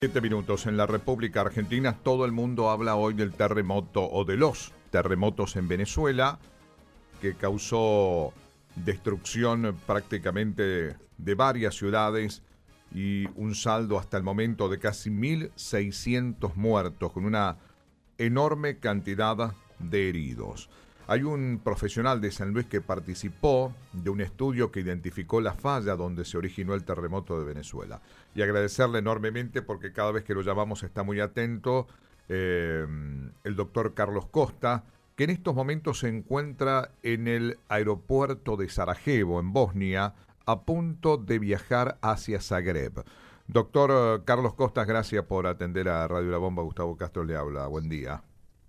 7 minutos. En la República Argentina todo el mundo habla hoy del terremoto o de los terremotos en Venezuela, que causó destrucción prácticamente de varias ciudades y un saldo hasta el momento de casi 1.600 muertos, con una enorme cantidad de heridos. Hay un profesional de San Luis que participó de un estudio que identificó la falla donde se originó el terremoto de Venezuela. Y agradecerle enormemente porque cada vez que lo llamamos está muy atento, el doctor Carlos Costa, que en estos momentos se encuentra en el aeropuerto de Sarajevo, en Bosnia, a punto de viajar hacia Zagreb. Doctor Carlos Costa, gracias por atender a Radio La Bomba. Gustavo Castro le habla. Buen día.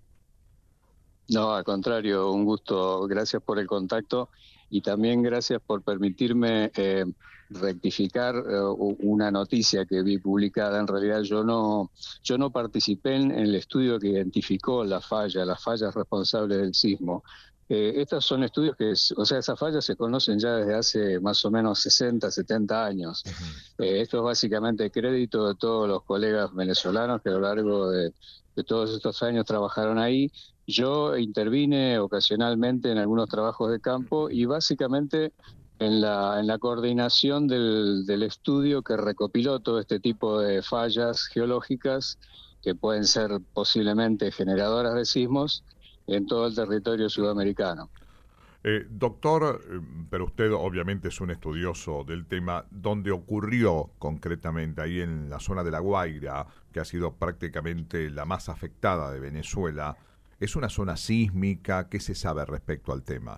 No, al contrario, un gusto. Gracias por el contacto y también gracias por permitirme rectificar una noticia que vi publicada. En realidad yo no participé en el estudio que identificó las fallas responsables del sismo. Estos son estudios esas fallas se conocen ya desde hace más o menos 60, 70 años. Esto es básicamente crédito de todos los colegas venezolanos que a lo largo de todos estos años trabajaron ahí. Yo intervine ocasionalmente en algunos trabajos de campo y básicamente en la coordinación del estudio que recopiló todo este tipo de fallas geológicas que pueden ser posiblemente generadoras de sismos en todo el territorio sudamericano. Doctor, pero usted obviamente es un estudioso del tema. ¿Dónde ocurrió concretamente? Ahí en la zona de La Guaira, que ha sido prácticamente la más afectada de Venezuela. ¿Es una zona sísmica? ¿Qué se sabe respecto al tema?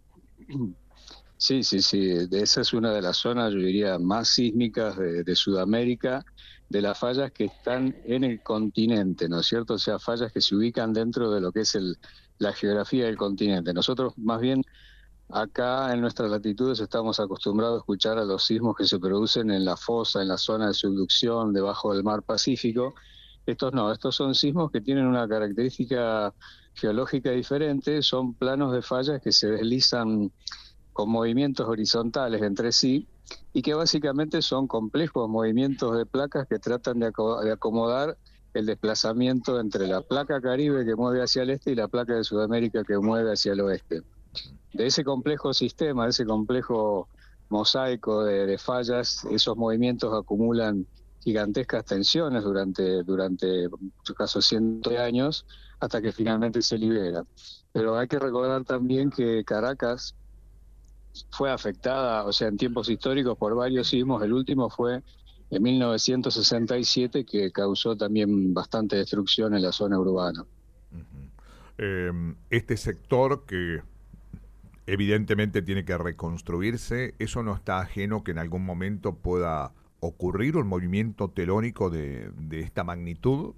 Sí. Esa es una de las zonas, yo diría, más sísmicas de Sudamérica, de las fallas que están en el continente, ¿no es cierto? O sea, fallas que se ubican dentro de lo que es la geografía del continente. Nosotros, más bien, acá en nuestras latitudes estamos acostumbrados a escuchar a los sismos que se producen en la fosa, en la zona de subducción, debajo del mar Pacífico. Estos son sismos que tienen una característica geológica diferente, son planos de fallas que se deslizan con movimientos horizontales entre sí y que básicamente son complejos movimientos de placas que tratan de acomodar el desplazamiento entre la placa Caribe que mueve hacia el este y la placa de Sudamérica que mueve hacia el oeste. De ese complejo sistema, de ese complejo mosaico de fallas, esos movimientos acumulan gigantescas tensiones durante en su caso cientos de años, hasta que finalmente se libera. Pero hay que recordar también que Caracas fue afectada, o sea, en tiempos históricos por varios sismos. El último fue en 1967, que causó también bastante destrucción en la zona urbana. Este sector que evidentemente tiene que reconstruirse, ¿eso no está ajeno que en algún momento pueda ocurrir un movimiento telónico de esta magnitud?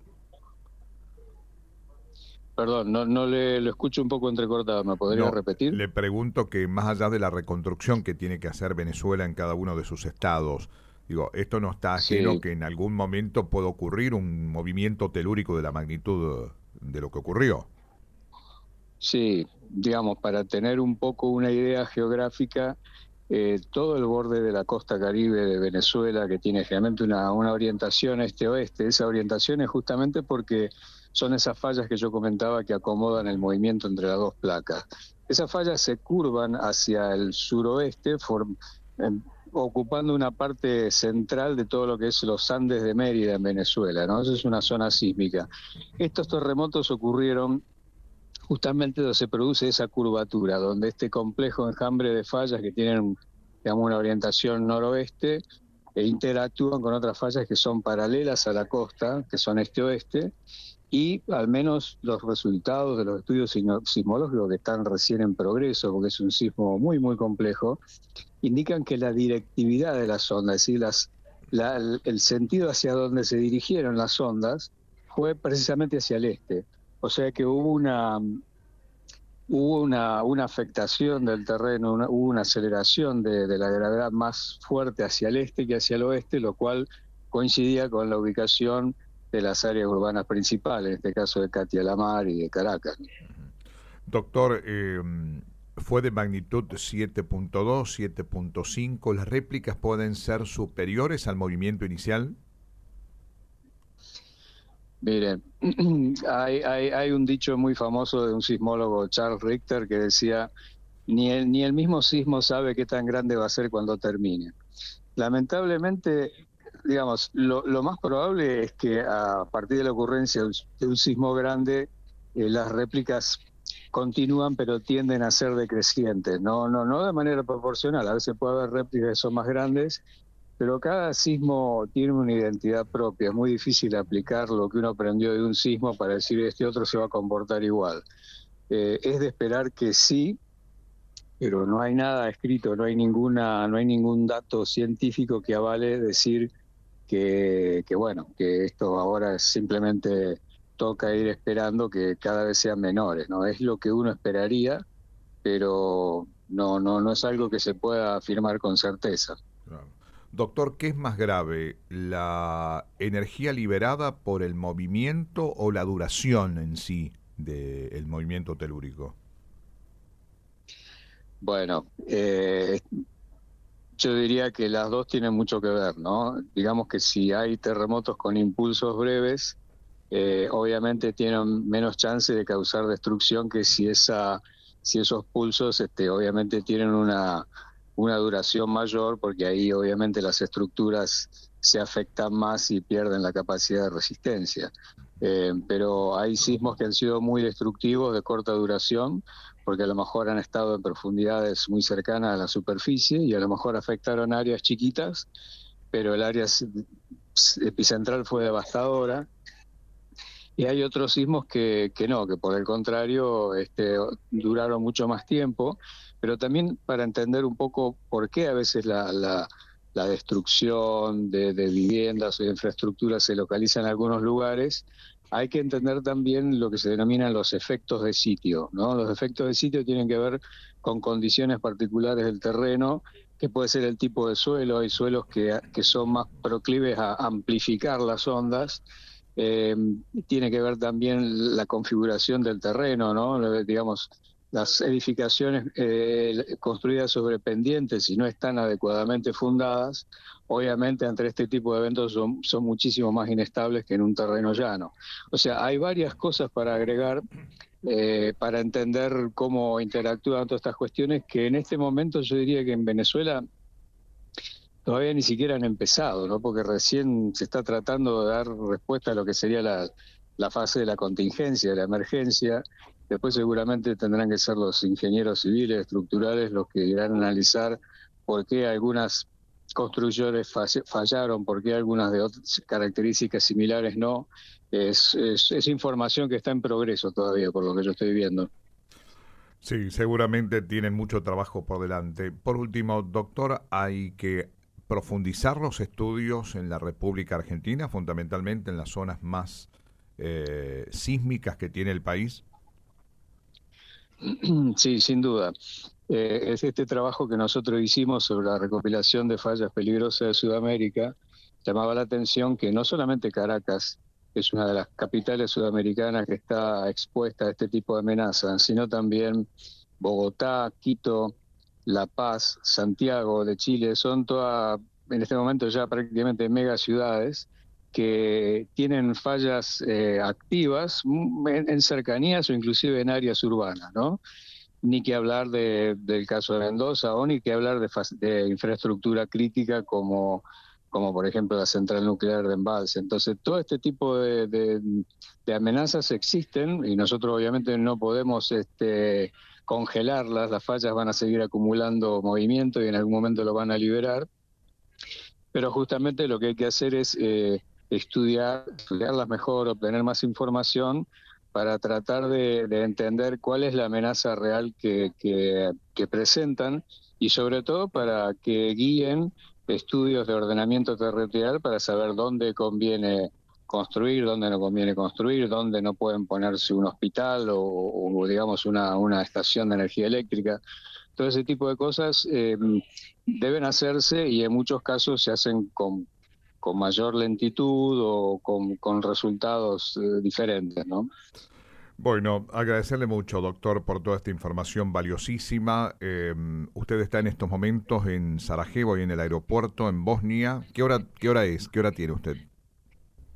Perdón, no lo escucho un poco entrecortado, ¿me podría repetir? Le pregunto que más allá de la reconstrucción que tiene que hacer Venezuela en cada uno de sus estados, digo, ¿esto no está ajeno que en algún momento pueda ocurrir un movimiento telúrico de la magnitud de lo que ocurrió? Sí, digamos, para tener un poco una idea geográfica, todo el borde de la costa Caribe de Venezuela, que tiene generalmente una orientación este-oeste, esa orientación es justamente porque son esas fallas que yo comentaba que acomodan el movimiento entre las dos placas. Esas fallas se curvan hacia el suroeste, ocupando una parte central de todo lo que es los Andes de Mérida en Venezuela, ¿no? Esa es una zona sísmica. Estos terremotos ocurrieron justamente donde se produce esa curvatura, donde este complejo enjambre de fallas que tienen, digamos, una orientación noroeste interactúan con otras fallas que son paralelas a la costa, que son este-oeste, y al menos los resultados de los estudios sismológicos que están recién en progreso, porque es un sismo muy, muy complejo, indican que la directividad de las ondas, es decir, el sentido hacia donde se dirigieron las ondas fue precisamente hacia el este. O sea que hubo una afectación del terreno, hubo una aceleración de la gravedad más fuerte hacia el este que hacia el oeste, lo cual coincidía con la ubicación de las áreas urbanas principales, en este caso de Catia la Mar y de Caracas. Doctor, fue de magnitud 7.2, 7.5. ¿Las réplicas pueden ser superiores al movimiento inicial? Miren, hay un dicho muy famoso de un sismólogo, Charles Richter, que decía, ni el mismo sismo sabe qué tan grande va a ser cuando termine. Lamentablemente, digamos, lo más probable es que a partir de la ocurrencia de un sismo grande, las réplicas continúan, pero tienden a ser decrecientes, no de manera proporcional. A veces puede haber réplicas que son más grandes, pero cada sismo tiene una identidad propia. Es muy difícil aplicar lo que uno aprendió de un sismo para decir este otro se va a comportar igual. Es de esperar que sí, pero no hay nada escrito, no hay ningún dato científico que avale decir que bueno, que esto ahora simplemente toca ir esperando que cada vez sean menores, ¿no? Es lo que uno esperaría, pero no es algo que se pueda afirmar con certeza. Claro. Doctor, ¿qué es más grave? ¿La energía liberada por el movimiento o la duración en sí del movimiento telúrico? Bueno, yo diría que las dos tienen mucho que ver, ¿no? Digamos que si hay terremotos con impulsos breves, obviamente tienen menos chance de causar destrucción que si esos pulsos obviamente tienen una duración mayor, porque ahí obviamente las estructuras se afectan más y pierden la capacidad de resistencia. Pero hay sismos que han sido muy destructivos, de corta duración, porque a lo mejor han estado en profundidades muy cercanas a la superficie y a lo mejor afectaron áreas chiquitas, pero el área epicentral fue devastadora. Y hay otros sismos que no, que por el contrario duraron mucho más tiempo, pero también para entender un poco por qué a veces la destrucción de viviendas o de infraestructuras se localiza en algunos lugares, hay que entender también lo que se denominan los efectos de sitio, ¿no? Los efectos de sitio tienen que ver con condiciones particulares del terreno, que puede ser el tipo de suelo. Hay suelos que son más proclives a amplificar las ondas. Eh, Tiene que ver también la configuración del terreno, ¿no? Digamos, las edificaciones construidas sobre pendientes, si no están adecuadamente fundadas, obviamente ante este tipo de eventos son muchísimo más inestables que en un terreno llano. O sea, hay varias cosas para agregar para entender cómo interactúan todas estas cuestiones, que en este momento yo diría que en Venezuela todavía ni siquiera han empezado, ¿no? Porque recién se está tratando de dar respuesta a lo que sería la fase de la contingencia, de la emergencia. Después seguramente tendrán que ser los ingenieros civiles, estructurales, los que irán a analizar por qué algunas construcciones fallaron, por qué algunas de otras características similares no. Es información que está en progreso todavía, por lo que yo estoy viendo. Sí, seguramente tienen mucho trabajo por delante. Por último, doctor, hay que profundizar los estudios en la República Argentina, fundamentalmente en las zonas más sísmicas que tiene el país. Sí, sin duda. Es este trabajo que nosotros hicimos sobre la recopilación de fallas peligrosas de Sudamérica. Llamaba la atención que no solamente Caracas es una de las capitales sudamericanas que está expuesta a este tipo de amenazas, sino también Bogotá, Quito, La Paz, Santiago de Chile. Son todas, en este momento ya prácticamente mega ciudades que tienen fallas activas en cercanías o inclusive en áreas urbanas, ¿no? Ni que hablar del caso de Mendoza, o ni que hablar de infraestructura crítica como por ejemplo la central nuclear de Embalse. Entonces, todo este tipo de amenazas existen y nosotros obviamente no podemos congelarlas. Las fallas van a seguir acumulando movimiento y en algún momento lo van a liberar, pero justamente lo que hay que hacer es estudiarlas mejor, obtener más información para tratar de entender cuál es la amenaza real que presentan, y sobre todo para que guíen estudios de ordenamiento territorial para saber dónde conviene construir, dónde no conviene construir, dónde no pueden ponerse un hospital o digamos una estación de energía eléctrica. Todo ese tipo de cosas deben hacerse, y en muchos casos se hacen con mayor lentitud o con resultados diferentes, ¿no? Bueno, agradecerle mucho, doctor, por toda esta información valiosísima. Usted está en estos momentos en Sarajevo y en el aeropuerto en Bosnia. ¿Qué hora es? ¿Qué hora tiene usted?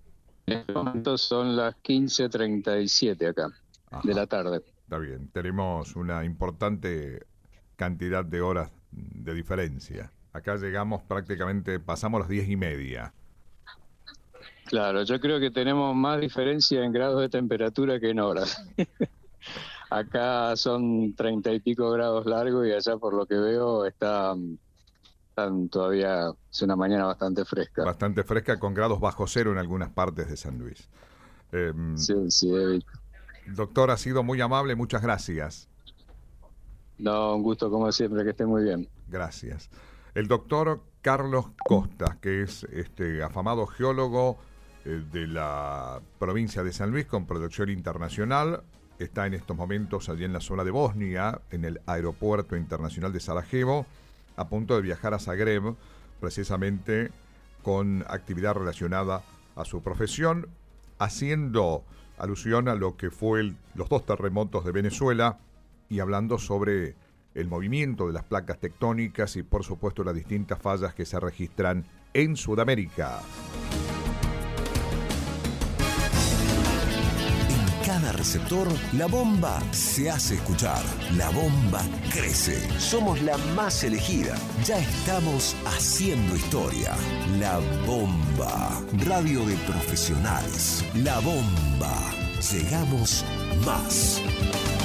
En este momento son las 15:37 acá, Ajá, de la tarde. está bien, tenemos una importante cantidad de horas de diferencia. Acá llegamos prácticamente, pasamos las 10:30. Claro, yo creo que tenemos más diferencia en grados de temperatura que en horas. Acá son 30 y pico grados largos y allá por lo que veo están todavía, es una mañana bastante fresca. Bastante fresca, con grados bajo cero en algunas partes de San Luis. Sí, sí, David. Doctor, ha sido muy amable, muchas gracias. No, un gusto como siempre, que esté muy bien. Gracias. El doctor Carlos Costa, que es afamado geólogo de la provincia de San Luis con proyección internacional, está en estos momentos allí en la zona de Bosnia, en el aeropuerto internacional de Sarajevo, a punto de viajar a Zagreb, precisamente con actividad relacionada a su profesión, haciendo alusión a lo que fue los 2 terremotos de Venezuela y hablando sobre el movimiento de las placas tectónicas y, por supuesto, las distintas fallas que se registran en Sudamérica. En cada receptor, la bomba se hace escuchar. La bomba crece. Somos la más elegida. Ya estamos haciendo historia. La bomba. Radio de profesionales. La bomba. Llegamos más.